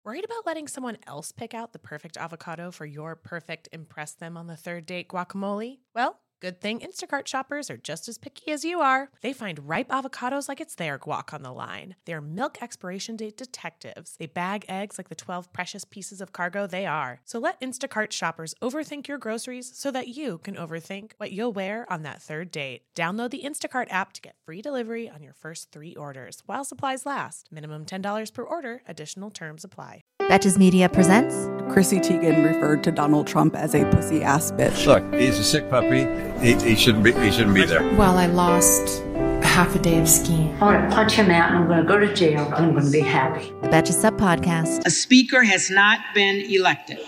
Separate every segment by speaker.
Speaker 1: Worried about letting someone else pick out the perfect avocado for your perfect impress them on the third date guacamole? Well, good thing Instacart shoppers are just as picky as you are. They find ripe avocados like it's their guac on the line. They're milk expiration date detectives. They bag eggs like the 12 precious pieces of cargo they are. So let Instacart shoppers overthink your groceries so that you can overthink what you'll wear on that third date. Download the Instacart app to get free delivery on your first 3 orders while supplies last. Minimum $10 per order. Additional terms apply.
Speaker 2: Betches Media presents.
Speaker 3: Chrissy Teigen referred to Donald Trump as a pussy-ass bitch.
Speaker 4: Look, he's a sick puppy. He shouldn't be there.
Speaker 5: Well, I lost half a day of skiing.
Speaker 6: I'm going to punch him out and I'm going to go to jail. I'm going to be happy.
Speaker 2: The Betches Sup Podcast.
Speaker 7: A speaker has not been elected.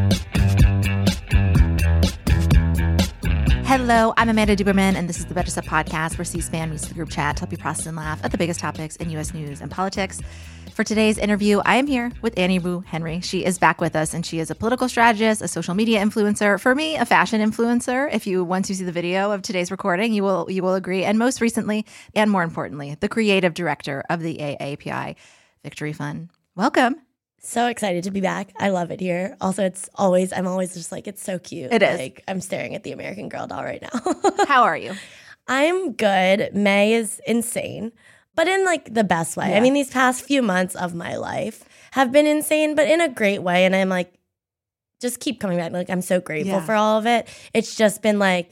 Speaker 2: Hello, I'm Amanda Duberman, and this is the Betches Sup Podcast, where C-SPAN meets the group chat to help you process and laugh at the biggest topics in U.S. news and politics. For today's interview, I am here with Annie Wu Henry. She is back with us, and she is a political strategist, a social media influencer, for me, a fashion influencer. Once you see the video of today's recording, you will agree. And most recently, and more importantly, the creative director of the AAPI Victory Fund. Welcome.
Speaker 8: So excited to be back. I love it here. Also, I'm always just like, it's so cute.
Speaker 2: It is.
Speaker 8: Like, I'm staring at the American Girl doll right now.
Speaker 2: How are you?
Speaker 8: I'm good. May is insane, but in like the best way.
Speaker 2: Yeah.
Speaker 8: I mean, these past few months of my life have been insane, but in a great way. And I'm like, just keep coming back. Like, I'm so grateful for all of it. It's just been like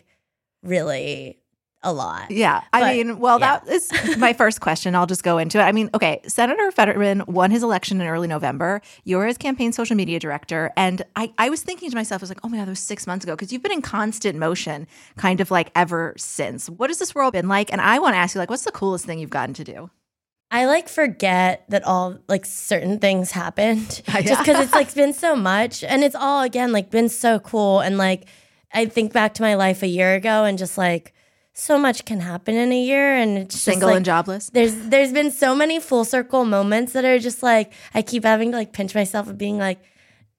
Speaker 8: really a lot.
Speaker 2: Yeah. That is my first question. I'll just go into it. I mean, okay, Senator Fetterman won his election in early November. You're his campaign social media director. And I was thinking to myself, I was like, oh my God, that was 6 months ago. Because you've been in constant motion kind of like ever since. What has this world been like? And I want to ask you, like, what's the coolest thing you've gotten to do?
Speaker 8: I like forget that all like certain things happened just because it's like been so much. And it's all, again, like been so cool. And like, I think back to my life a year ago and just like, so much can happen in a year, and it's
Speaker 2: single
Speaker 8: just like,
Speaker 2: and jobless.
Speaker 8: There's been so many full circle moments that are just like I keep having to like pinch myself of being like,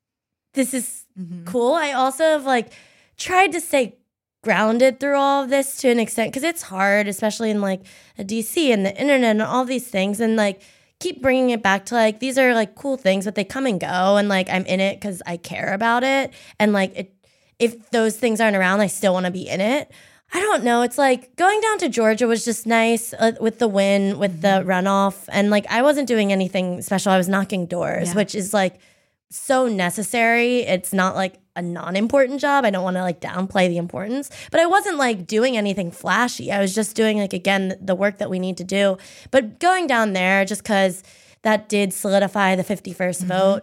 Speaker 8: this is cool. I also have like tried to stay grounded through all of this to an extent because it's hard, especially in like a DC and the internet and all these things, and like keep bringing it back to like these are like cool things, but they come and go, and like I'm in it because I care about it, and like if those things aren't around, I still want to be in it. I don't know. It's like going down to Georgia was just nice with the win, with the runoff. And like I wasn't doing anything special. I was knocking doors, which is like so necessary. It's not like a non-important job. I don't want to like downplay the importance. But I wasn't like doing anything flashy. I was just doing like, again, the work that we need to do. But going down there just because that did solidify the 51st vote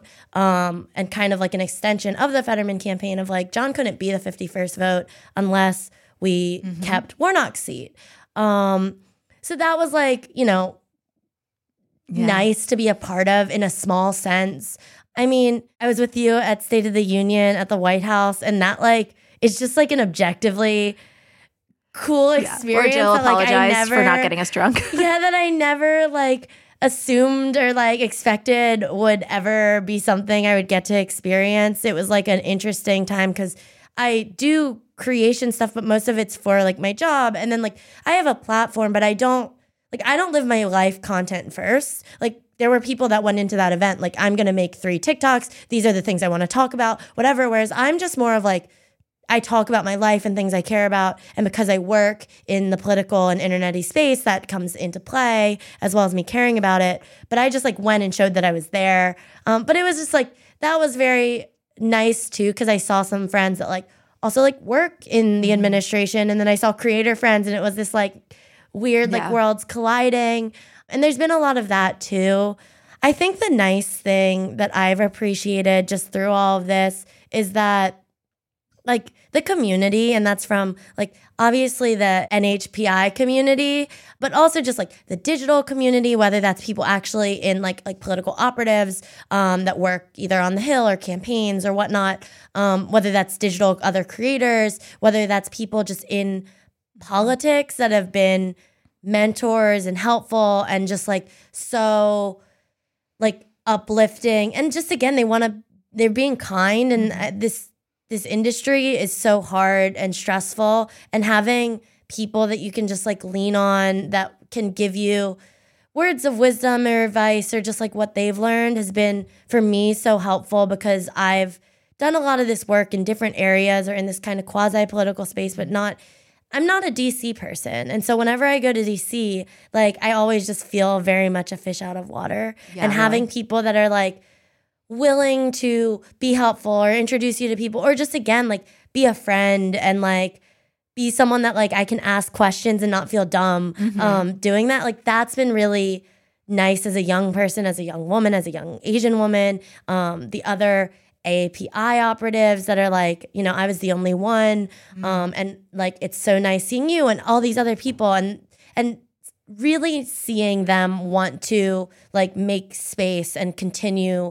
Speaker 8: and kind of like an extension of the Fetterman campaign of like John couldn't be the 51st vote unless we kept Warnock's seat. So that was like, nice to be a part of in a small sense. I mean, I was with you at State of the Union at the White House, and that like is just like an objectively cool experience.
Speaker 2: Or Jill
Speaker 8: that, like,
Speaker 2: apologized for not getting us drunk.
Speaker 8: that I never like assumed or like expected would ever be something I would get to experience. It was like an interesting time because I do creation stuff, but most of it's for like my job. And then like I have a platform, but I don't live my life content first. Like there were people that went into that event, like I'm going to make 3 TikToks. These are the things I want to talk about, whatever. Whereas I'm just more of like, I talk about my life and things I care about. And because I work in the political and internet-y space, that comes into play as well as me caring about it. But I just like went and showed that I was there. But it was just like, that was very nice too, because I saw some friends that like also like work in the administration, and then I saw creator friends, and it was this like weird like worlds colliding. And there's been a lot of that too. I think the nice thing that I've appreciated just through all of this is that like the community, and that's from like obviously the NHPI community, but also just like the digital community, whether that's people actually in like political operatives that work either on the Hill or campaigns or whatnot, whether that's digital other creators, whether that's people just in politics that have been mentors and helpful and just like so like uplifting, and just again they're being kind, and this industry is so hard and stressful, and having people that you can just like lean on that can give you words of wisdom or advice or just like what they've learned has been for me so helpful because I've done a lot of this work in different areas or in this kind of quasi-political space, but I'm not a DC person. And so whenever I go to DC, like I always just feel very much a fish out of water. And having people that are like willing to be helpful or introduce you to people or just again, like be a friend and like be someone that like I can ask questions and not feel dumb doing that. Like that's been really nice as a young person, as a young woman, as a young Asian woman. The other AAPI operatives that are like, you know, I was the only one. And like, it's so nice seeing you and all these other people and really seeing them want to like make space and continue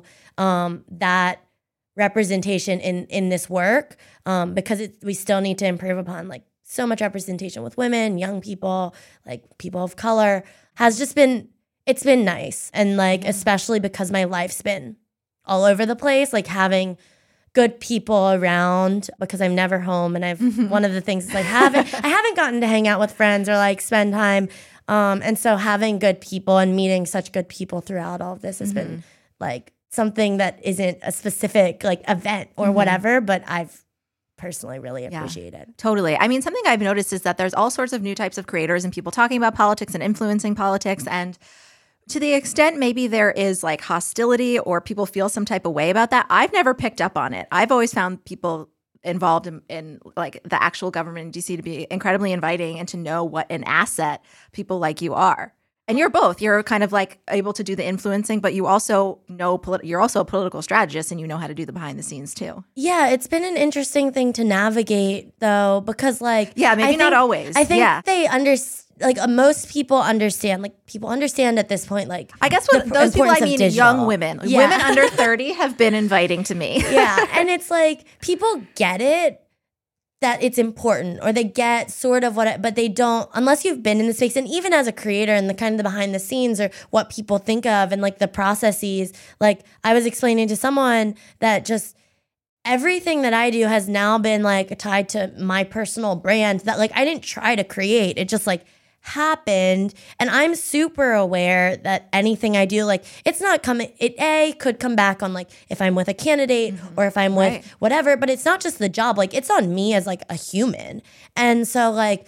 Speaker 8: that representation in this work because we still need to improve upon like so much representation with women, young people, like people of color has just been, it's been nice. And like, especially because my life's been all over the place, like having good people around because I'm never home. And I've, one of the things is like I haven't gotten to hang out with friends or like spend time. And so having good people and meeting such good people throughout all of this has been like something that isn't a specific like event or whatever, but I've personally really appreciated.
Speaker 2: Totally. I mean, something I've noticed is that there's all sorts of new types of creators and people talking about politics and influencing politics. And to the extent maybe there is like hostility or people feel some type of way about that, I've never picked up on it. I've always found people involved in like the actual government in DC to be incredibly inviting and to know what an asset people like you are. And you're both. You're kind of like able to do the influencing, but you also know you're also a political strategist and you know how to do the behind the scenes too.
Speaker 8: Yeah, it's been an interesting thing to navigate though, because like
Speaker 2: maybe not always.
Speaker 8: I think they understand. Like most people understand, like people understand at this point, like
Speaker 2: I guess what those people I mean young women.
Speaker 8: Yeah.
Speaker 2: Women under 30 have been inviting to me.
Speaker 8: Yeah, and it's like people get it that it's important or they get sort of but they don't unless you've been in the space. And even as a creator and the kind of the behind the scenes or what people think of and like the processes, like I was explaining to someone that just everything that I do has now been like tied to my personal brand that like I didn't try to create. It just like happened. And I'm super aware that anything I do, like it's not coming, it could come back on like if I'm with a candidate or if I'm with whatever, but it's not just the job. Like it's on me as like a human. And so like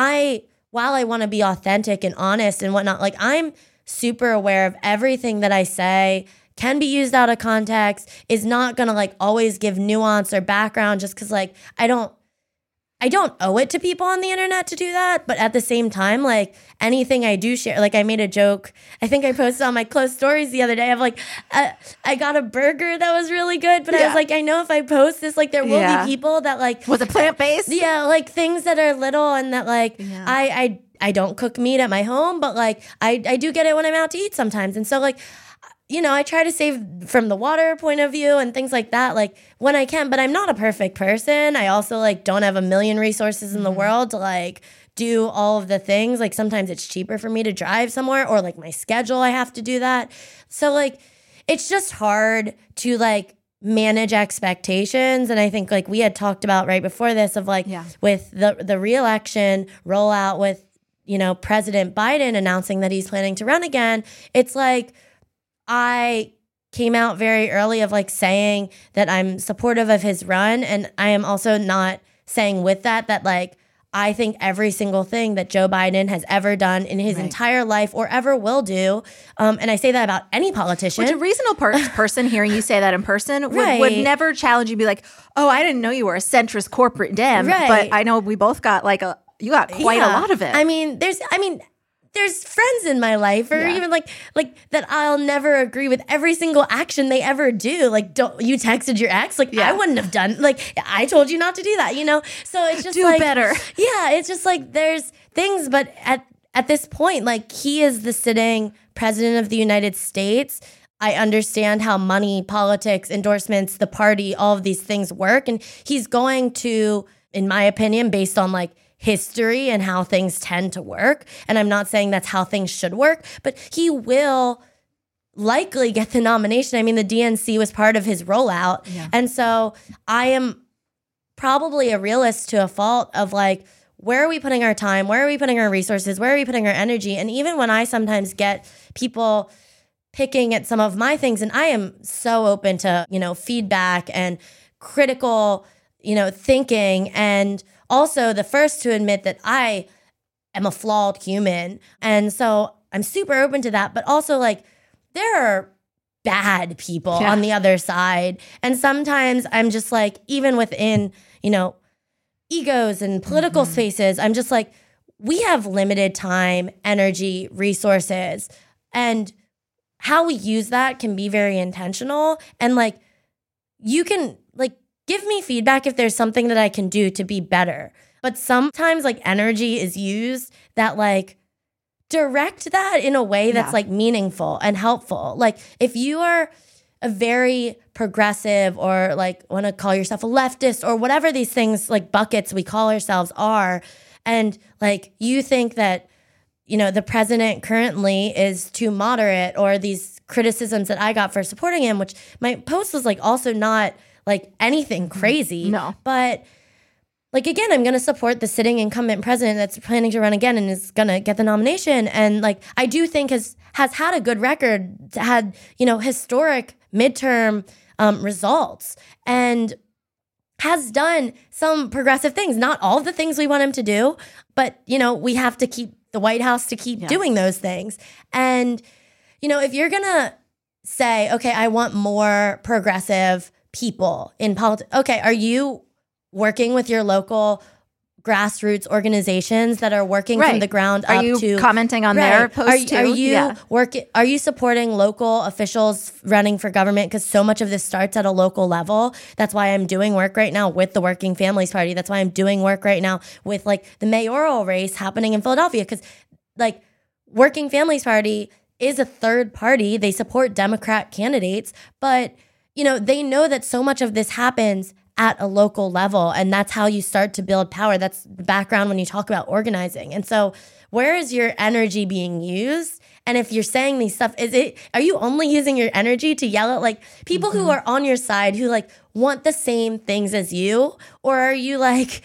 Speaker 8: while I want to be authentic and honest and whatnot, like I'm super aware of everything that I say can be used out of context, is not going to like always give nuance or background just because like I don't owe it to people on the internet to do that. But at the same time, like anything I do share, like I made a joke, I think I posted on my close stories the other day of like, I got a burger that was really good, but I was like, I know if I post this, like there will be people that like.
Speaker 2: Was it plant-based?
Speaker 8: Yeah, like things that are little and that like, I don't cook meat at my home, but like I do get it when I'm out to eat sometimes. And so like, you know, I try to save from the water point of view and things like that, like when I can, but I'm not a perfect person. I also like don't have a million resources in the world to like do all of the things. Like sometimes it's cheaper for me to drive somewhere or like my schedule, I have to do that. So like, it's just hard to like manage expectations. And I think like we had talked about right before this of like with the re-election rollout with, you know, President Biden announcing that he's planning to run again. It's like, I came out very early of like saying that I'm supportive of his run. And I am also not saying with that like, I think every single thing that Joe Biden has ever done in his entire life or ever will do. And I say that about any politician.
Speaker 2: Which a reasonable person hearing you say that in person would never challenge you, be like, oh, I didn't know you were a centrist corporate Dem. But I know we both got like you got quite a lot of it.
Speaker 8: I mean, there's friends in my life or even like that I'll never agree with every single action they ever do. Like, don't you texted your ex? Like, I wouldn't have done, like, I told you not to do that, you know? So it's just
Speaker 2: do
Speaker 8: like,
Speaker 2: better.
Speaker 8: Yeah, it's just like there's things, but at this point, like he is the sitting president of the United States. I understand how money, politics, endorsements, the party, all of these things work. And he's going to, in my opinion, based on like history and how things tend to work. And I'm not saying that's how things should work, but he will likely get the nomination. I mean, the DNC was part of his rollout. And so I am probably a realist to a fault of like, where are we putting our time? Where are we putting our resources? Where are we putting our energy? And even when I sometimes get people picking at some of my things, and I am so open to, feedback and critical, thinking, and also the first to admit that I am a flawed human. And so I'm super open to that, but also like there are bad people on the other side. And sometimes I'm just like, even within, egos and political spaces, I'm just like, we have limited time, energy, resources, and how we use that can be very intentional. And like, you can like give me feedback if there's something that I can do to be better. But sometimes like energy is used that like direct that in a way that's like meaningful and helpful. Like if you are a very progressive or like want to call yourself a leftist or whatever these things like buckets we call ourselves are, and like you think that, the president currently is too moderate, or these criticisms that I got for supporting him, which my post was like also not like anything crazy.
Speaker 2: No.
Speaker 8: But like, again, I'm going to support the sitting incumbent president that's planning to run again and is going to get the nomination. And like, I do think has had a good record, had, historic midterm results, and has done some progressive things. Not all of the things we want him to do, but, we have to keep the White House to keep doing those things. And, if you're going to say, okay, I want more progressive people in politics. Okay, are you working with your local grassroots organizations that are working from the ground up to?
Speaker 2: Are you commenting on their posts too?
Speaker 8: Are you supporting local officials running for government? Because so much of this starts at a local level. That's why I'm doing work right now with the Working Families Party. That's why I'm doing work right now with like the mayoral race happening in Philadelphia. Because like Working Families Party is a third party. They support Democrat candidates, but they know that so much of this happens at a local level, and that's how you start to build power. That's the background when you talk about organizing. And so where is your energy being used? And if you're saying these stuff, are you only using your energy to yell at like people who are on your side who like want the same things as you? Or are you like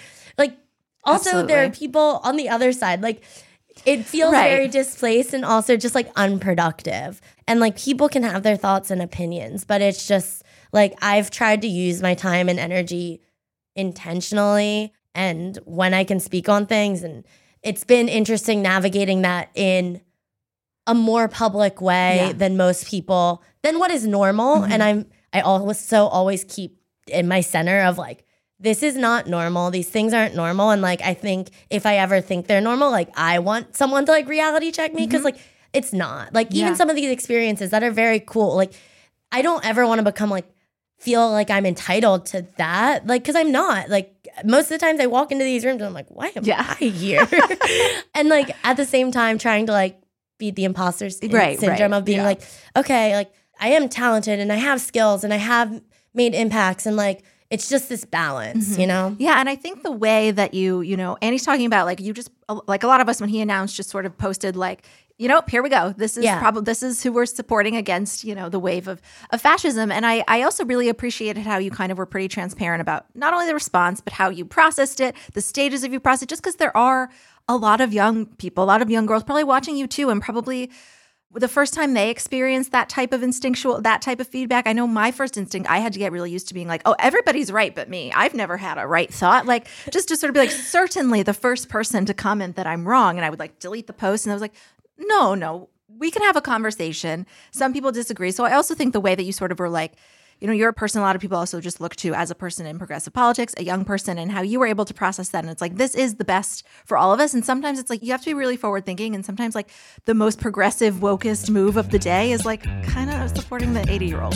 Speaker 8: also
Speaker 2: Absolutely.
Speaker 8: There are people on the other side, like it feels very displaced and also just like unproductive. And like people can have their thoughts and opinions, but it's just like I've tried to use my time and energy intentionally and when I can speak on things. And it's been interesting navigating that in a more public way than most people, than what is normal. And I always keep in my center of like, this is not normal. These things aren't normal. And like, I think if I ever think they're normal, like I want someone to like reality check me because like it's not. Like even some of these experiences that are very cool, like I don't ever want to become like, feel like I'm entitled to that. Like, because I'm not. Like most of the times I walk into these rooms and I'm like, why am I here? And like at the same time trying to like beat the imposter syndrome of being like, okay, like I am talented and I have skills and I have made impacts and like, it's just this balance,
Speaker 2: Yeah, and I think the way that Annie's talking about, like you just, like a lot of us when he announced just sort of posted like, here we go. This is this is who we're supporting against, the wave of fascism. And I also really appreciated how you kind of were pretty transparent about not only the response, but how you processed it, the stages of your process, just because there are a lot of young people, a lot of young girls probably watching you too, and probably the first time they experienced that type of feedback. I know my first instinct, I had to get really used to being like, oh, everybody's right but me. I've never had a right thought. Like just to sort of be like, certainly the first person to comment that I'm wrong. And I would like delete the post. And I was like, no, we can have a conversation. Some people disagree. So I also think the way that you sort of were like, you're a person a lot of people also just look to as a person in progressive politics, a young person, and how you were able to process that. And it's like, this is the best for all of us. And sometimes it's like, you have to be really forward thinking. And sometimes like the most progressive, wokest move of the day is like kind of supporting the 80-year-old.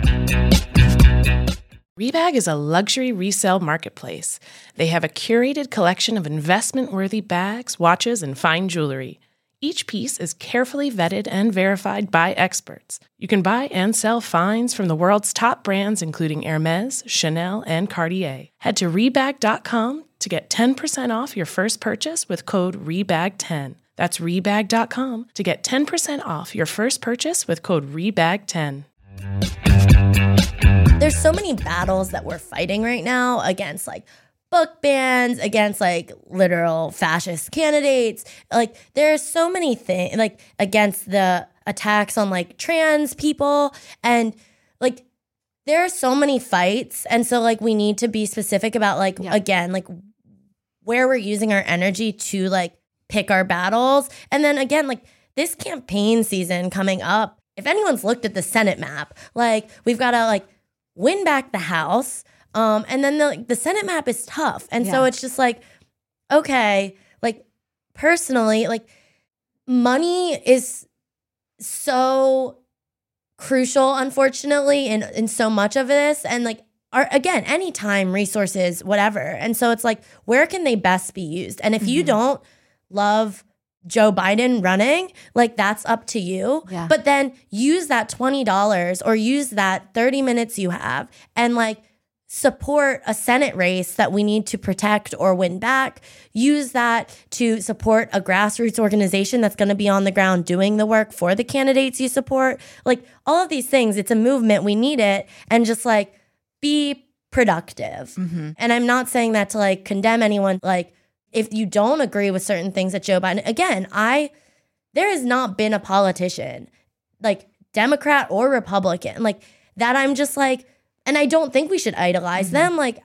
Speaker 1: Rebag is a luxury resale marketplace. They have a curated collection of investment-worthy bags, watches, and fine jewelry. Each piece is carefully vetted and verified by experts. You can buy and sell finds from the world's top brands, including Hermes, Chanel, and Cartier. Head to Rebag.com to get 10% off your first purchase with code REBAG10. That's Rebag.com to get 10% off your first purchase with code REBAG10.
Speaker 8: There's so many battles that we're fighting right now against like book bans, against like literal fascist candidates. Like there are so many things, like against the attacks on like trans people, and like there are so many fights. And so like we need to be specific about like, again, like where we're using our energy to like pick our battles. And then again, like this campaign season coming up, if anyone's looked at the Senate map, like we've got to like win back the House. And then the Senate map is tough. And so it's just like, okay, like personally, like money is so crucial, unfortunately, in so much of this. And like, again, any time, resources, whatever. And so it's like, where can they best be used? And if you don't love Joe Biden running, like that's up to you. Yeah. But then use that $20 or use that 30 minutes you have and like support a Senate race that we need to protect or win back. Use that to support a grassroots organization that's going to be on the ground doing the work for the candidates you support. Like all of these things, it's a movement. We need it. And just like be productive. And I'm not saying that to like condemn anyone. Like if you don't agree with certain things that Joe Biden, again, there has not been a politician, like Democrat or Republican, like that I'm just like, and I don't think we should idolize them. Like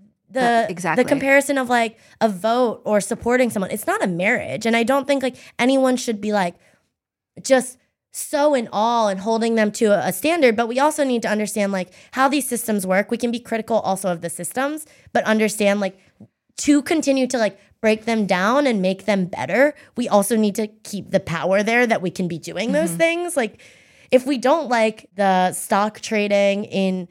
Speaker 8: the comparison of like a vote or supporting someone, it's not a marriage. And I don't think like anyone should be like just so in awe and holding them to a standard. But we also need to understand like how these systems work. We can be critical also of the systems, but understand like to continue to like break them down and make them better, we also need to keep the power there that we can be doing those things. Like if we don't like the stock trading in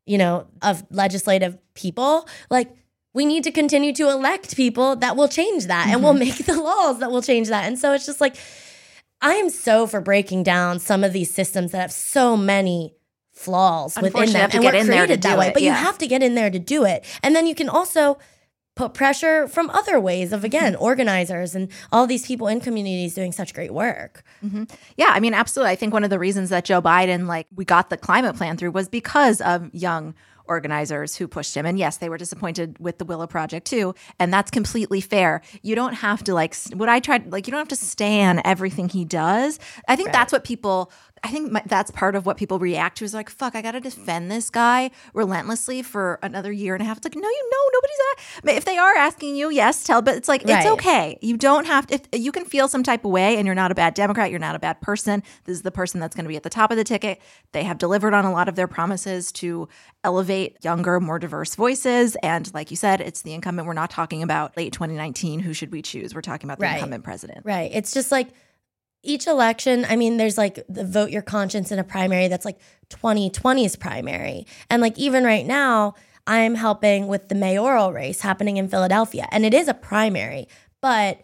Speaker 8: of legislative people, like we need to continue to elect people that will change that and will make the laws that will change that. And so it's just like, I am so for breaking down some of these systems that have so many flaws within them. And we're created that way, but you have to get in there to do it. And then you can also put pressure from other ways of, again, organizers and all these people in communities doing such great work.
Speaker 2: Yeah, I mean, absolutely. I think one of the reasons that Joe Biden, like we got the climate plan through was because of young organizers who pushed him. And yes, they were disappointed with the Willow Project too. And that's completely fair. You don't have to you don't have to stan everything he does. I think that's what people, that's part of what people react to is like, fuck, I got to defend this guy relentlessly for another year and a half. It's like, no, nobody's if they are asking you, yes, tell, but it's like, it's okay. You don't have to, if you can feel some type of way and you're not a bad Democrat, you're not a bad person. This is the person that's going to be at the top of the ticket. They have delivered on a lot of their promises to elevate younger, more diverse voices. And like you said, it's the incumbent. We're not talking about late 2019. Who should we choose? We're talking about the incumbent president.
Speaker 8: Right. It's just like each election. I mean, there's like the vote your conscience in a primary that's like 2020's primary. And like even right now, I'm helping with the mayoral race happening in Philadelphia. And it is a primary. But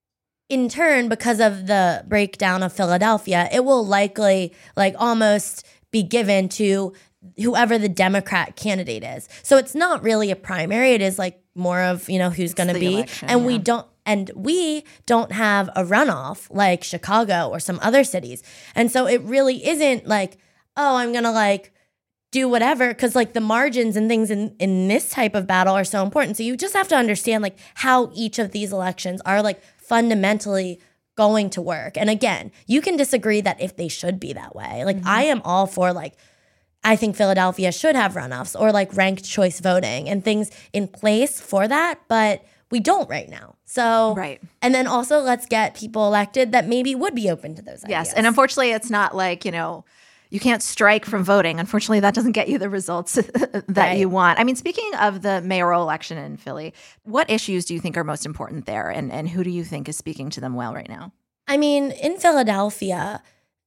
Speaker 8: in turn, because of the breakdown of Philadelphia, it will likely like almost be given to whoever the Democrat candidate is. So it's not really a primary. It is like more of, who's going to be. Election, and we don't have a runoff like Chicago or some other cities. And so it really isn't like, oh, I'm going to like do whatever, because like the margins and things in this type of battle are so important. So you just have to understand like how each of these elections are like fundamentally going to work. And again, you can disagree that if they should be that way. Like I am all for like, I think Philadelphia should have runoffs or like ranked choice voting and things in place for that, but we don't right now. So, and then also let's get people elected that maybe would be open to those ideas.
Speaker 2: Yes, and unfortunately it's not like, you can't strike from voting. Unfortunately, that doesn't get you the results that you want. I mean, speaking of the mayoral election in Philly, what issues do you think are most important there? And who do you think is speaking to them well right now?
Speaker 8: I mean, in Philadelphia,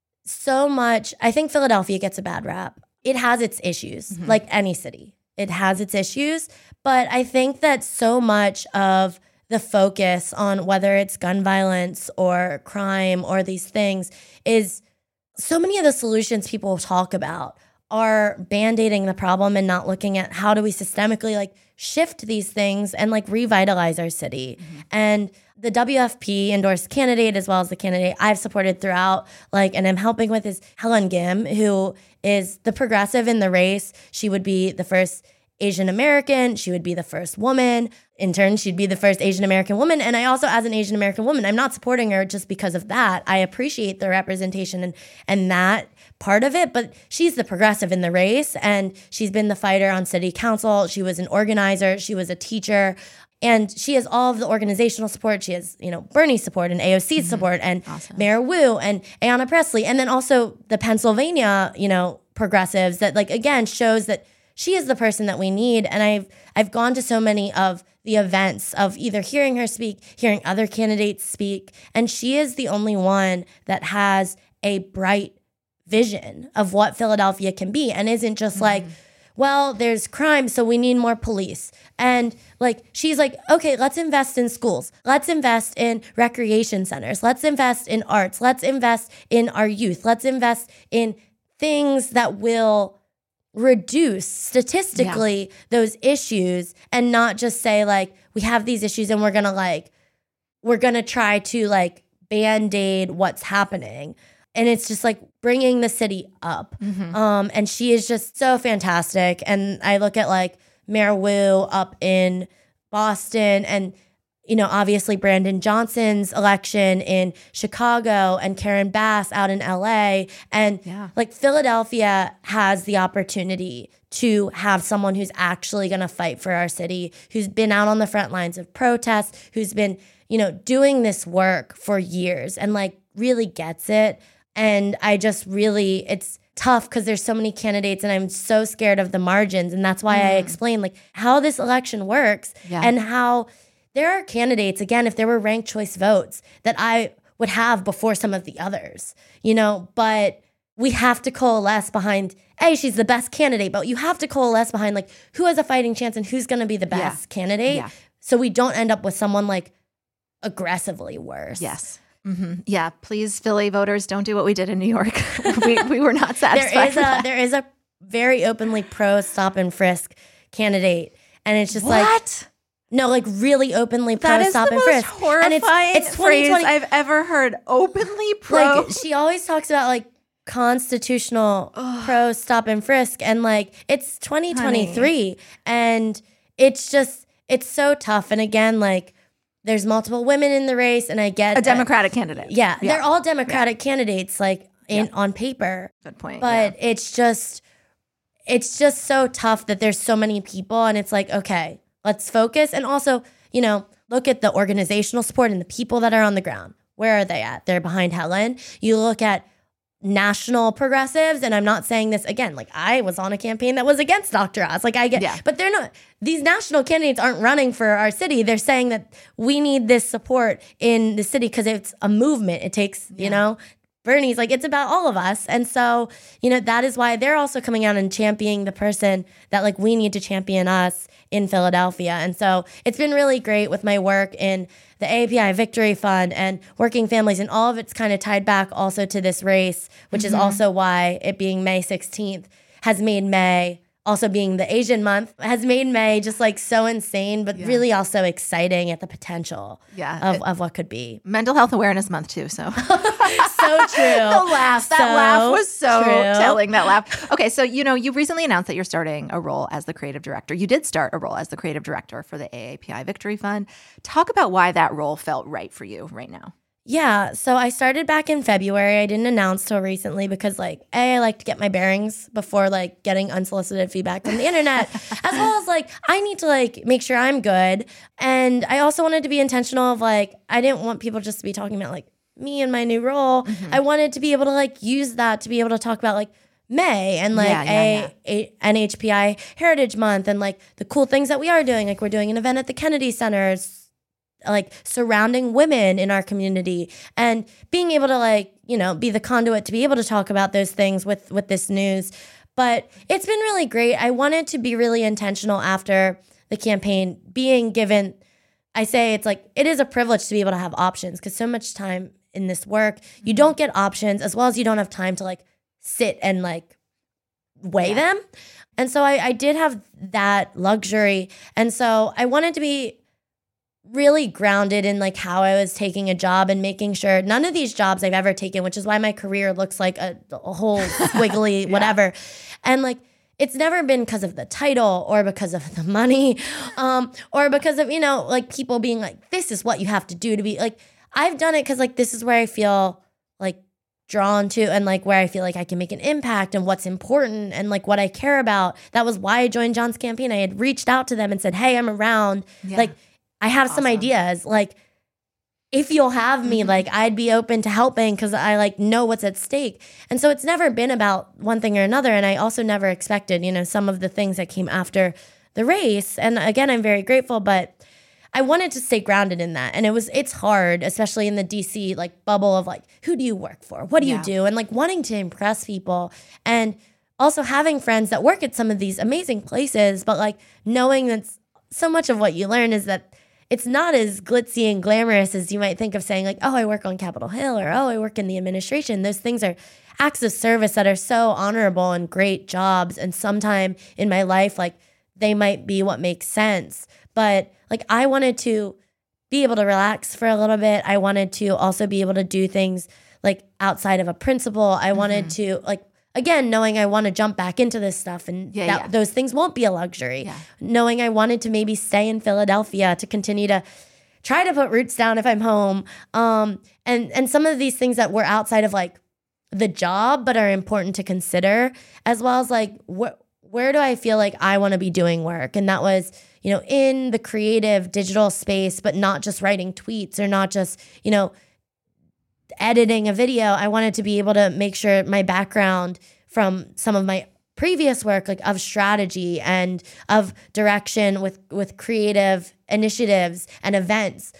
Speaker 8: I think Philadelphia gets a bad rap. It has its issues, like any city. It has its issues. But I think that so much of the focus on whether it's gun violence or crime or these things is so many of the solutions people talk about are band-aiding the problem and not looking at how do we systemically like shift these things and like revitalize our city. And the WFP endorsed candidate, as well as the candidate I've supported throughout, like, and I'm helping with, is Helen Gim, who is the progressive in the race. She would be the first Asian American. She would be the first woman. In turn, she'd be the first Asian American woman. And I also, as an Asian American woman, I'm not supporting her just because of that. I appreciate the representation and that part of it, but she's the progressive in the race, and she's been the fighter on city council. She was an organizer. She was a teacher. And she has all of the organizational support. She has, Bernie's support and AOC's support and Mayor Wu and Ayanna Pressley. And then also the Pennsylvania, progressives that, again, shows that she is the person that we need. And I've gone to so many of the events of either hearing her speak, hearing other candidates speak, and she is the only one that has a bright vision of what Philadelphia can be and isn't just well, there's crime, so we need more police. And she's like, okay, let's invest in schools. Let's invest in recreation centers. Let's invest in arts. Let's invest in our youth. Let's invest in things that will reduce statistically those issues, and not just say we have these issues and we're gonna try to Band-Aid what's happening. And it's just bringing the city up. And she is just so fantastic. And I look at Mayor Wu up in Boston, and, obviously Brandon Johnson's election in Chicago, and Karen Bass out in LA. And Philadelphia has the opportunity to have someone who's actually going to fight for our city, who's been out on the front lines of protests, who's been, doing this work for years and really gets it. And I just really, it's tough because there's so many candidates and I'm so scared of the margins. And that's why I explain how this election works and how there are candidates, again, if there were ranked choice votes that I would have before some of the others, but we have to coalesce behind, she's the best candidate, but you have to coalesce behind who has a fighting chance and who's going to be the best candidate. So we don't end up with someone aggressively worse.
Speaker 2: Yes. Yeah, please, Philly voters, don't do what we did in New York. we were not satisfied.
Speaker 8: There is a very openly pro stop and frisk candidate, and it's just
Speaker 2: what?
Speaker 8: No, really openly pro stop and frisk.
Speaker 2: That is the most horrifying
Speaker 8: it's
Speaker 2: phrase I've ever heard. Openly pro.
Speaker 8: She always talks about constitutional pro stop and frisk, and it's 2023, and it's so tough. And again, there's multiple women in the race, and I get
Speaker 2: a Democratic candidate.
Speaker 8: Yeah, they're all Democratic candidates, on paper.
Speaker 2: Good point.
Speaker 8: But it's just so tough that there's so many people, and it's okay, let's focus. And also, look at the organizational support and the people that are on the ground. Where are they at? They're behind Helen. You look at national progressives, and I'm not saying this again, I was on a campaign that was against Dr. Oz. But they're not, these national candidates aren't running for our city. They're saying that we need this support in the city because it's a movement. It takes, Bernie's it's about all of us. And so, that is why they're also coming out and championing the person that we need to champion us in Philadelphia. And so it's been really great with my work in the AAPI Victory Fund and Working Families, and all of it's kind of tied back also to this race, which is also why it being May 16th has made May, also being the Asian month, has made May just so insane, but really also exciting at the potential of what could be.
Speaker 2: Mental Health Awareness Month too, so.
Speaker 8: So true.
Speaker 2: The laugh. That laugh was so telling, that laugh. Okay, so, you recently announced that you're starting a role as the creative director. You did start a role as the creative director for the AAPI Victory Fund. Talk about why that role felt right for you right now.
Speaker 8: Yeah, so I started back in February. I didn't announce till recently because, I like to get my bearings before, getting unsolicited feedback from the internet, as well as, I need to, make sure I'm good. And I also wanted to be intentional of, I didn't want people just to be talking about, me and my new role. I wanted to be able to, use that to be able to talk about, May and, NHPI Heritage Month and, the cool things that we are doing. We're doing an event at the Kennedy Center, surrounding women in our community, and being able to be the conduit to be able to talk about those things with this news. But it's been really great. I wanted to be really intentional after the campaign, being given, I say it's it is a privilege to be able to have options, because so much time in this work, you don't get options, as well as you don't have time to sit and weigh them. And so I did have that luxury. And so I wanted to be really grounded in how I was taking a job, and making sure none of these jobs I've ever taken, which is why my career looks like a whole squiggly whatever. And it's never been because of the title or because of the money, or because of, like people being like, this is what you have to do to be like, I've done it because like, this is where I feel like drawn to and like where I feel like I can make an impact and what's important and like what I care about. That was why I joined John's campaign. I had reached out to them and said, hey, I'm around. Yeah. Like I have some ideas. Like if you'll have me, like I'd be open to helping because I like know what's at stake. And so it's never been about one thing or another. And I also never expected, some of the things that came after the race. And again, I'm very grateful, but I wanted to stay grounded in that. And it's hard, especially in the DC like bubble of like, who do you work for? What do you do? And like wanting to impress people and also having friends that work at some of these amazing places, but like knowing that so much of what you learn is that it's not as glitzy and glamorous as you might think of saying like, oh, I work on Capitol Hill or, oh, I work in the administration. Those things are acts of service that are so honorable and great jobs. And sometime in my life, like they might be what makes sense. But like I wanted to be able to relax for a little bit. I wanted to also be able to do things like outside of a principal. I wanted to like, again, knowing I want to jump back into this stuff and those things won't be a luxury. Yeah. Knowing I wanted to maybe stay in Philadelphia to continue to try to put roots down if I'm home. And some of these things that were outside of like the job but are important to consider, as well as like where do I feel like I want to be doing work? And that was, in the creative digital space, but not just writing tweets or not just, editing a video. I wanted to be able to make sure my background from some of my previous work, like of strategy and of direction with creative initiatives and events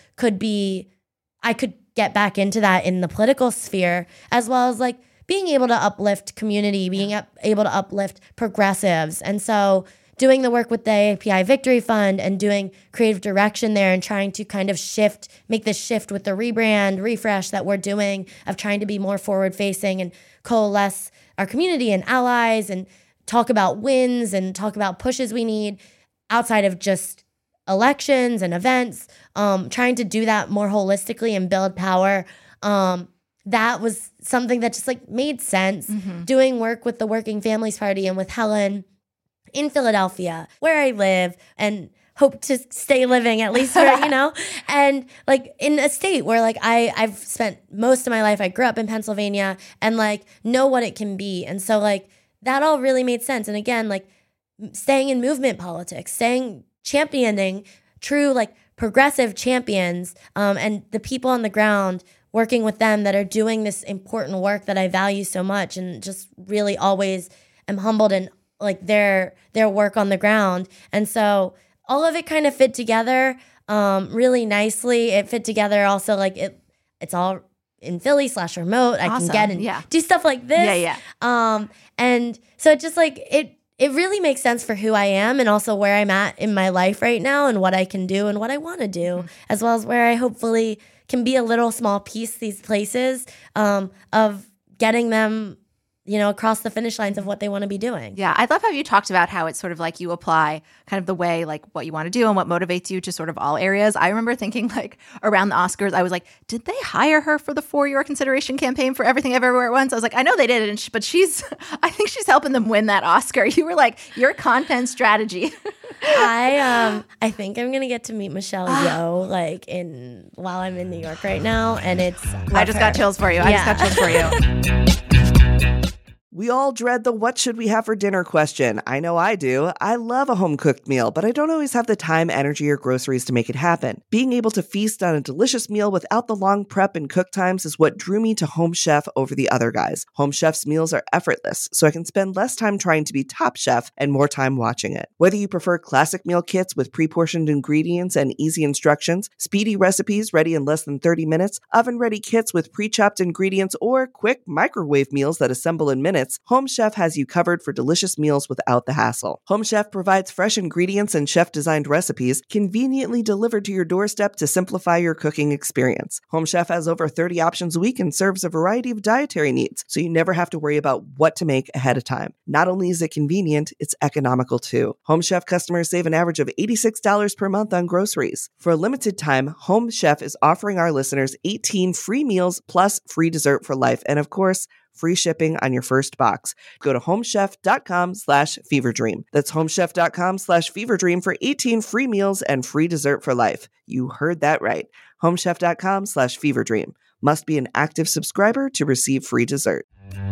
Speaker 8: I could get back into that in the political sphere, as well as like being able to uplift community, being able to uplift progressives. And so doing the work with the API Victory Fund and doing creative direction there and trying to kind of make this shift with the rebrand, refresh that we're doing of trying to be more forward facing and coalesce our community and allies and talk about wins and talk about pushes we need outside of just elections and events, trying to do that more holistically and build power. That was something that just like made sense. Doing work with the Working Families Party and with Helen in Philadelphia, where I live and hope to stay living at least for, and like in a state where like I've spent most of my life, I grew up in Pennsylvania and like know what it can be. And so like that all really made sense. And again, like staying in movement politics, championing true like progressive champions and the people on the ground, working with them that are doing this important work that I value so much and just really always am humbled and like their work on the ground. And so all of it kind of fit together really nicely. It fit together also like it's all in Philly /remote. I can get and do stuff like this. And so it just like it really makes sense for who I am and also where I'm at in my life right now and what I can do and what I want to do, as well as where I hopefully can be a little small piece these places of getting them across the finish lines of what they want to be doing.
Speaker 2: Yeah, I love how you talked about how it's sort of like you apply kind of the way like what you want to do and what motivates you to sort of all areas. I remember thinking like around the Oscars, I was like, did they hire her for the For Your Consideration campaign for Everything Everywhere at Once? I was like, I know they did it, but I think she's helping them win that Oscar. You were like, your content strategy.
Speaker 8: I think I'm gonna get to meet Michelle Yeoh while I'm in New York right now, and I just got chills for you.
Speaker 9: We all dread the what should we have for dinner question. I know I do. I love a home-cooked meal, but I don't always have the time, energy, or groceries to make it happen. Being able to feast on a delicious meal without the long prep and cook times is what drew me to Home Chef over the other guys. Home Chef's meals are effortless, so I can spend less time trying to be top chef and more time watching it. Whether you prefer classic meal kits with pre-portioned ingredients and easy instructions, speedy recipes ready in less than 30 minutes, oven-ready kits with pre-chopped ingredients, or quick microwave meals that assemble in minutes, Home Chef has you covered for delicious meals without the hassle. Home Chef provides fresh ingredients and chef-designed recipes conveniently delivered to your doorstep to simplify your cooking experience. Home Chef has over 30 options a week and serves a variety of dietary needs, so you never have to worry about what to make ahead of time. Not only is it convenient, it's economical too. Home Chef customers save an average of $86 per month on groceries. For a limited time, Home Chef is offering our listeners 18 free meals plus free dessert for life, and of course, free shipping on your first box. Go to homechef.com/feverdream. That's homechef.com/feverdream for 18 free meals and free dessert for life. You heard that right. homechef.com/feverdream. Must be an active subscriber to receive free dessert.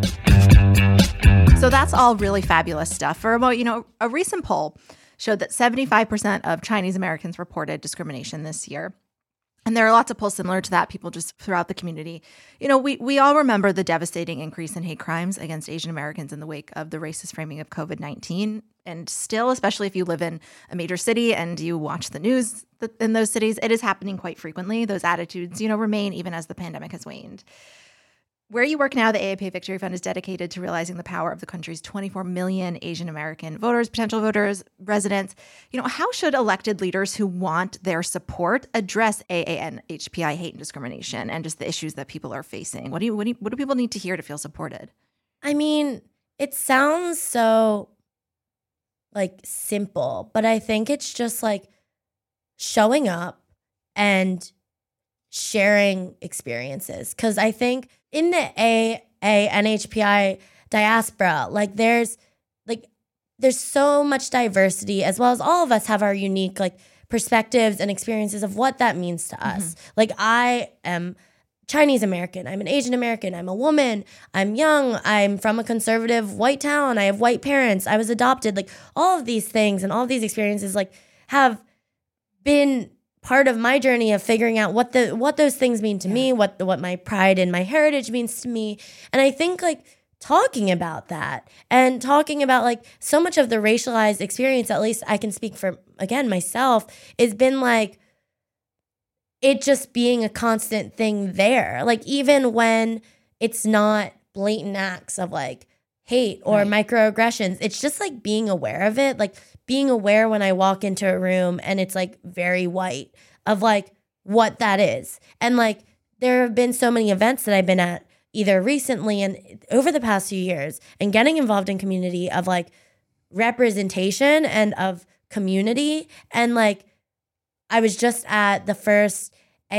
Speaker 2: So that's all really fabulous stuff. For a recent poll showed that 75% of Chinese Americans reported discrimination this year. And there are lots of polls similar to that, people just throughout the community. We all remember the devastating increase in hate crimes against Asian Americans in the wake of the racist framing of COVID-19. And still, especially if you live in a major city and you watch the news in those cities, it is happening quite frequently. Those attitudes, remain even as the pandemic has waned. Where you work now, the AAPI Victory Fund is dedicated to realizing the power of the country's 24 million Asian American voters, potential voters, residents. How should elected leaders who want their support address AANHPI hate and discrimination and just the issues that people are facing? What do people need to hear to feel supported?
Speaker 8: I mean, it sounds so simple, but I think it's just showing up and sharing experiences. Because I think in the AANHPI diaspora, there's so much diversity, as well as all of us have our unique perspectives and experiences of what that means to us. I am Chinese American, I'm an Asian American, I'm a woman, I'm young, I'm from a conservative white town, I have white parents, I was adopted. All of these things and all of these experiences have been part of my journey of figuring out what those things mean to me, what my pride and my heritage means to me. And I think talking about that and talking about so much of the racialized experience, at least I can speak for, again, myself, has been it just being a constant thing there. Even when it's not blatant acts of hate or microaggressions, it's just being aware of it. Being aware when I walk into a room and it's very white of what that is. And there have been so many events that I've been at either recently and over the past few years and getting involved in community of representation and of community. And I was just at the first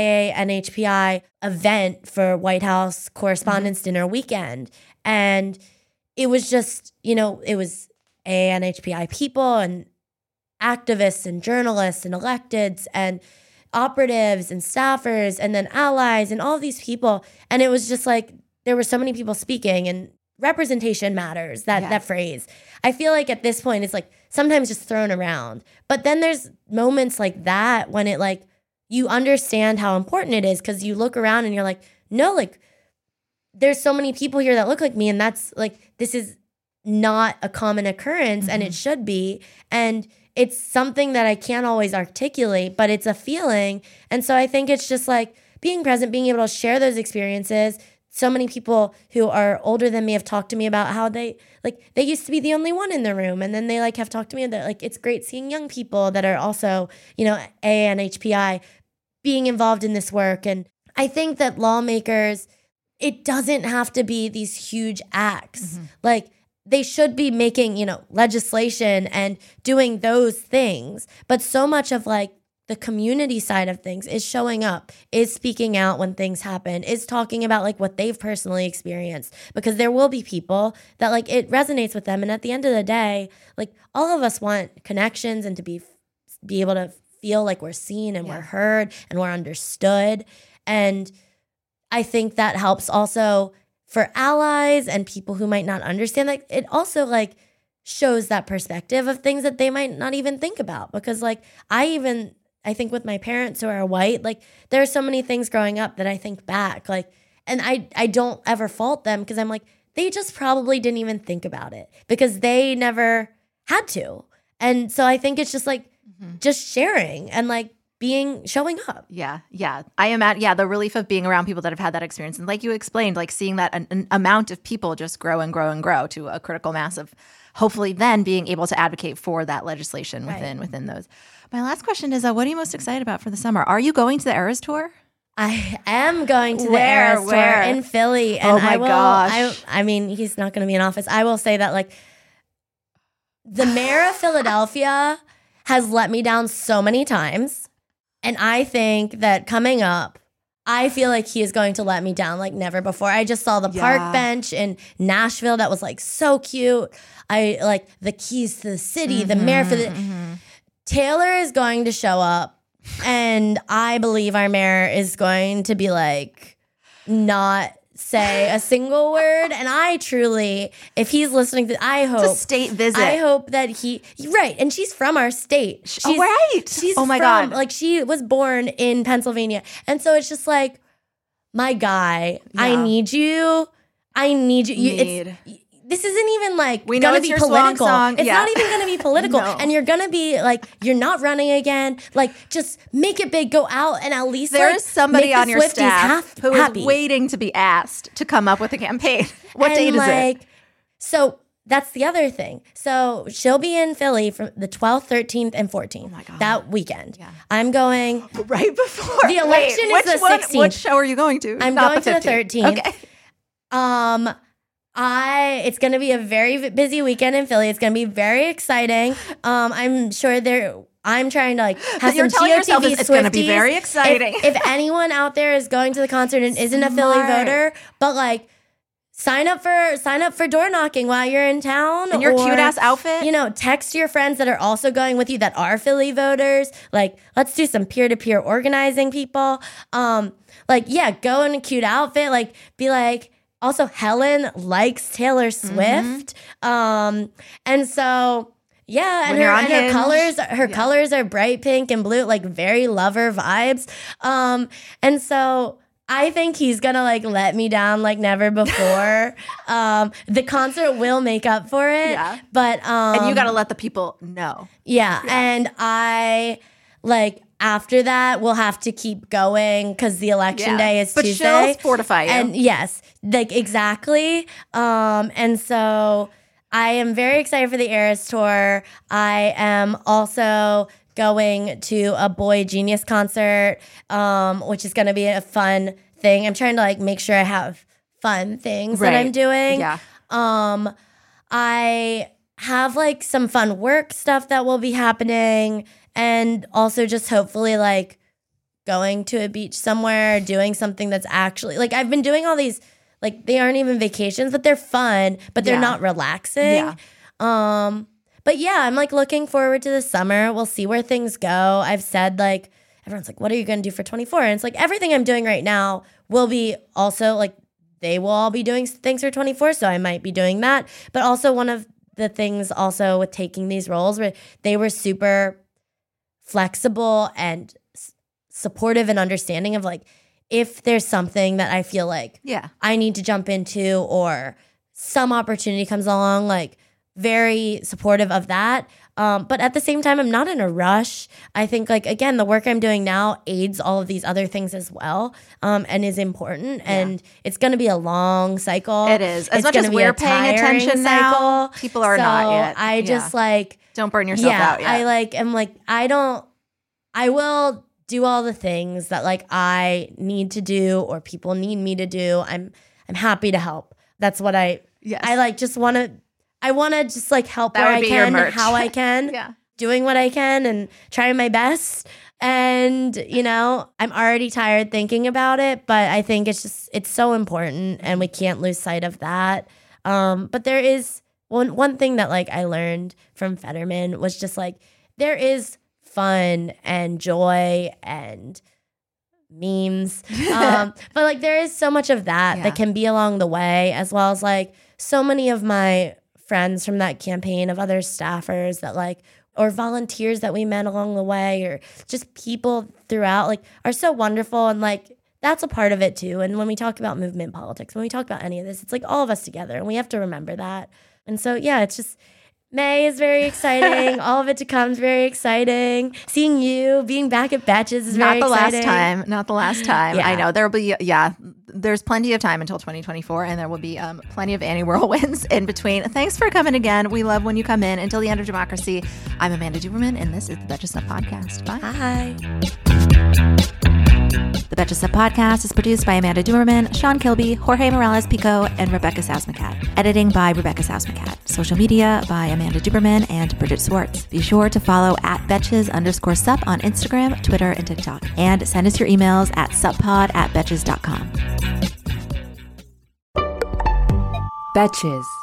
Speaker 8: AANHPI event for White House Correspondents' Dinner weekend. And it was just, it was AANHPI people and activists and journalists and electeds and operatives and staffers and then allies and all of these people. And it was just there were so many people speaking, and representation matters, that phrase. I feel at this point it's sometimes just thrown around. But then there's moments like that when it you understand how important it is, because you look around and you're no, there's so many people here that look like me, and that's this is not a common occurrence, and it should be. And it's something that I can't always articulate, but it's a feeling. And so I think it's just being present, being able to share those experiences. So many people who are older than me have talked to me about how they used to be the only one in the room, and then they have talked to me that it's great seeing young people that are also, AANHPI being involved in this work. And I think that lawmakers, it doesn't have to be these huge acts. They should be making, legislation and doing those things. But so much of the community side of things is showing up, is speaking out when things happen, is talking about what they've personally experienced. Because there will be people that it resonates with them. And at the end of the day, all of us want connections and to be able to feel we're seen and we're heard and we're understood. And I think that helps also for allies and people who might not understand. It also shows that perspective of things that they might not even think about. Because I think with my parents who are white, there are so many things growing up that I think back, and I don't ever fault them, because I'm they just probably didn't even think about it because they never had to. And so I think it's just just sharing and showing up.
Speaker 2: Yeah. I am the relief of being around people that have had that experience. And like you explained, seeing that an amount of people just grow and grow and grow to a critical mass of hopefully then being able to advocate for that legislation within those. My last question is, what are you most excited about for the summer? Are you going to the Eras Tour?
Speaker 8: I am going to the Eras Tour in Philly. And
Speaker 2: gosh.
Speaker 8: I mean, he's not going to be in office. I will say that the mayor of Philadelphia has let me down so many times. And I think that coming up, I feel like he is going to let me down like never before. I just saw the park bench in Nashville that was like so cute. I like the keys to the city, the mayor for the Taylor is going to show up, and I believe our mayor is going to be like not say a single word. And I truly, if he's listening to, I hope
Speaker 2: it's a state visit.
Speaker 8: I hope that right. And she's from our state. She's,
Speaker 2: right.
Speaker 8: She's
Speaker 2: oh my
Speaker 8: from,
Speaker 2: God.
Speaker 8: Like she was born in Pennsylvania. And so it's just like, my guy, I need you. I need you. This isn't even like
Speaker 2: we know
Speaker 8: gonna
Speaker 2: it's
Speaker 8: be
Speaker 2: your
Speaker 8: political.
Speaker 2: song.
Speaker 8: It's not even gonna be political.
Speaker 2: No.
Speaker 8: And you're gonna be like, you're not running again. Like, just make it big, go out, and at least
Speaker 2: there's somebody
Speaker 8: make
Speaker 2: on
Speaker 8: the
Speaker 2: your
Speaker 8: Swifties
Speaker 2: staff who
Speaker 8: happy.
Speaker 2: is waiting to be asked to come up with a campaign. What
Speaker 8: and
Speaker 2: date is it?
Speaker 8: So that's the other thing. So she'll be in Philly from the 12th, 13th, and 14th.
Speaker 2: Oh my God.
Speaker 8: That weekend. Yeah. I'm going
Speaker 2: right before
Speaker 8: the election is the 16th.
Speaker 2: Which show are you going to?
Speaker 8: I'm
Speaker 2: Not
Speaker 8: going to the 13th.
Speaker 2: Okay.
Speaker 8: It's going to be a very busy weekend in Philly. It's going to be very exciting. I'm sure I'm trying to like have
Speaker 2: You're
Speaker 8: some
Speaker 2: telling yourself
Speaker 8: TOTV
Speaker 2: it's going to be
Speaker 8: Swifties.
Speaker 2: very exciting.
Speaker 8: If anyone out there is going to the concert and isn't a Philly voter, but like sign up for door knocking while you're in town.
Speaker 2: In your cute ass outfit.
Speaker 8: You know, text your friends that are also going with you that are Philly voters. Like, let's do some peer-to-peer organizing, people. Go in a cute outfit. Like, be like, also, Helen likes Taylor Swift. And so, yeah, and her colors are bright pink and blue, like very Lover vibes. And so I think he's gonna like let me down like never before. The concert will make up for it. Yeah. But
Speaker 2: and you gotta let the people know.
Speaker 8: Yeah. And I like after that we'll have to keep going because the election day is Tuesday.
Speaker 2: But she'll fortify you.
Speaker 8: And yes, like exactly. And so I am very excited for the Eras Tour. I am also going to a Boy Genius concert, which is going to be a fun thing. I'm trying to like make sure I have fun things that I'm doing.
Speaker 2: Yeah.
Speaker 8: I have like some fun work stuff that will be happening, and also just hopefully like going to a beach somewhere, doing something that's actually like I've been doing all these like they aren't even vacations, but they're fun, but they're not relaxing. Yeah. But yeah, I'm like looking forward to the summer. We'll see where things go. I've said like everyone's like, what are you going to do for 24? And it's like everything I'm doing right now will be also like they will all be doing things for 24. So I might be doing that. But also one of the things also with taking these roles where they were super flexible and supportive and understanding of like if there's something that I feel like I need to jump into or some opportunity comes along, like very supportive of that. But at the same time, I'm not in a rush. I think like, again, the work I'm doing now aids all of these other things as well and is important. Yeah. And it's going to be a long cycle.
Speaker 2: It is. As much as we're paying attention now, people are not yet.
Speaker 8: I just like.
Speaker 2: Don't burn yourself out yet.
Speaker 8: I will do all the things that like I need to do or people need me to do. I'm happy to help. That's what I like just want to. I want to just like help where I can, how I can, doing what I can and trying my best. And, you know, I'm already tired thinking about it, but I think it's so important and we can't lose sight of that. But there is one thing that like I learned from Fetterman was just like, there is fun and joy and memes. But like there is so much of that can be along the way, as well as like so many of my friends from that campaign of other staffers that like, or volunteers that we met along the way, or just people throughout like are so wonderful. And like, that's a part of it too. And when we talk about movement politics, when we talk about any of this, it's like all of us together and we have to remember that. And so, yeah, it's just, May is very exciting. All of it to come is very exciting. Seeing you, being back at Batches is very exciting.
Speaker 2: Not the last time. I know. There will be, there's plenty of time until 2024, and there will be plenty of Annie Whirlwinds in between. Thanks for coming again. We love when you come in. Until the end of democracy, I'm Amanda Duberman, and this is the Betches Stuff Podcast. Bye.
Speaker 8: Bye.
Speaker 2: The Betches Sup podcast is produced by Amanda Dumerman, Sean Kilby, Jorge Morales-Pico, and Rebecca Sousmacat. Editing by Rebecca Sousmacat. Social media by Amanda Duberman and Bridget Swartz. Be sure to follow at Betches_Sup on Instagram, Twitter, and TikTok. And send us your emails at suppod@betches.com.
Speaker 10: Betches.